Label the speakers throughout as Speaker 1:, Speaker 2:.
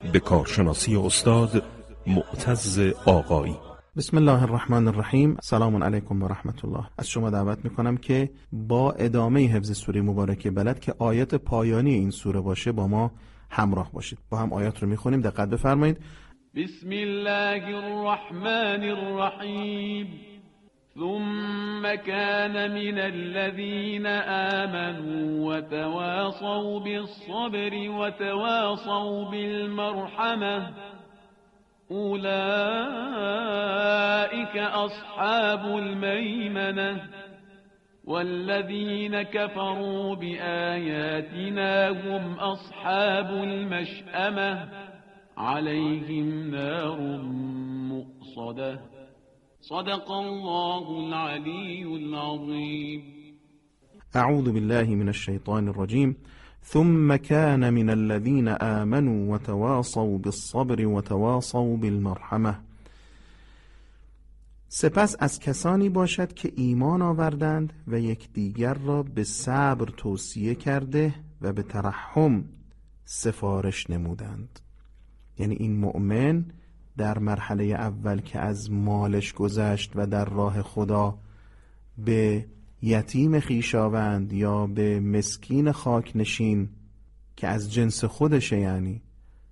Speaker 1: به کارشناسی استاد معتز آقایی.
Speaker 2: بسم الله الرحمن الرحیم. سلام علیکم و رحمت الله. از شما دعوت میکنم که با ادامه حفظ سوره مبارکه بلد که آیات پایانی این سوره باشه با ما همراه باشید. با هم آیات رو میخونیم، دقت بفرمایید.
Speaker 3: بسم الله الرحمن الرحیم. ثم كان من الذين آمنوا وتواصوا بالصبر وتواصوا بالمرحمة أولئك أصحاب الميمنة والذين كفروا بآياتنا هم أصحاب المشأمة عليهم نار مؤصدة صدق الله العلي العظيم.
Speaker 2: اعوذ بالله من الشیطان الرجیم. ثم كان من الذين آمنوا وتواصوا بالصبر وتواصوا بالمرحمة. سپس از کسانی باشد که ایمان آوردند و یکدیگر را به صبر توصیه کرده و به ترحم سفارش نمودند. یعنی این مؤمن در مرحله اول که از مالش گذشت و در راه خدا به یتیم خویشاوند یا به مسکین خاک نشین که از جنس خودشه یعنی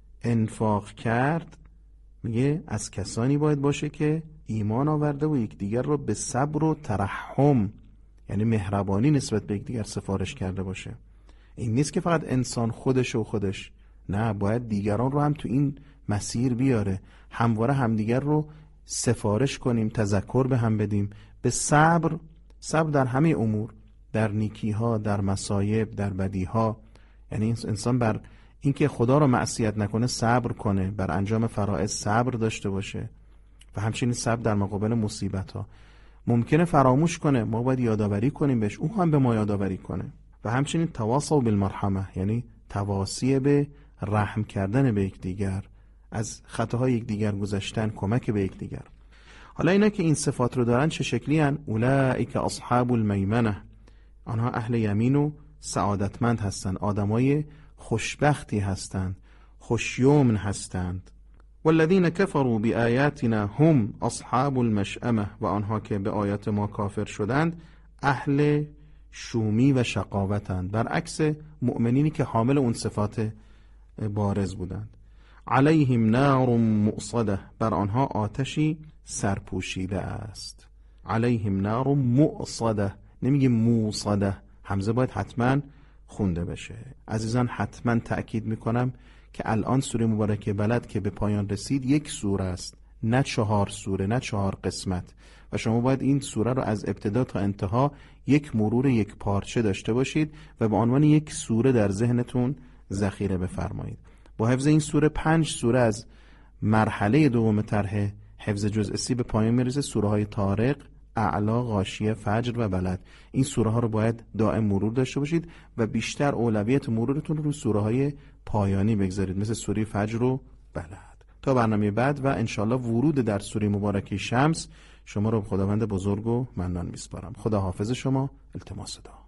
Speaker 2: انفاق کرد، میگه از کسانی باید باشه که ایمان آورده و یکدیگر را به صبر و ترحم یعنی مهربانی نسبت به یکدیگر سفارش کرده باشه. این نیست که فقط انسان خودش و خودش، نه، باید دیگران رو هم تو این مسیر بیاره، همواره همدیگر رو سفارش کنیم، تذکر به هم بدیم، به صبر در همه امور، در نیکی ها، در مصایب، در بدی ها. یعنی انسان بر اینکه خدا رو معصیت نکنه صبر کنه، بر انجام فرائض صبر داشته باشه و همچنین صبر در مقابل مصیبت ها. ممکنه فراموش کنه، ما باید یادآوری کنیم بهش، او هم به ما یادآوری کنه. و همچنین تواصوا بالمرحمه یعنی تواصی به رحم کردن به یکدیگر، از خطاهای یکدیگر گذشتن، کمک به یکدیگر. حالا اینا که این صفات رو دارن چه شکلی هن؟ اولئک اصحاب المیمنه، آنها اهل یمین و سعادتمند هستند، آدمای خوشبختی هستند، خوشیومن هستند. والذین کفروا بآیاتنا هم اصحاب المشأمه، و آنها که به آیات ما کافر شدند اهل شومی و شقاوتند، برعکس مؤمنینی که حامل اون صفات بارز بودند. علیهم نار مؤصده، بر آنها آتشی سرپوشیده است. علیهم نار مؤصده، نمیگه موصده، همزه باید حتما خونده بشه. عزیزان حتما تأکید میکنم که الان سوره مبارکه بلد که به پایان رسید یک سوره است، نه 4 سوره، نه 4 قسمت، و شما باید این سوره رو از ابتدا تا انتها یک مرور یک پارچه داشته باشید و به عنوان یک سوره در ذهنتون ذخیره بفرمایید. با حفظ این سوره 5 سوره از مرحله دوم طرح حفظ جزء سی به پایان میرسه. سوره های طارق، اعلی، غاشیه، فجر و بلد. این سوره ها رو باید دائم مرور داشته باشید و بیشتر اولویت مرورتون رو سوره های پایانی بگذارید، مثل سوره فجر و بلد. تا برنامه بعد و انشالله ورود در سوره مبارکه شمس شما رو به خداوند بزرگ و منان میسپارم. خدا حافظ شما. التماس دعا.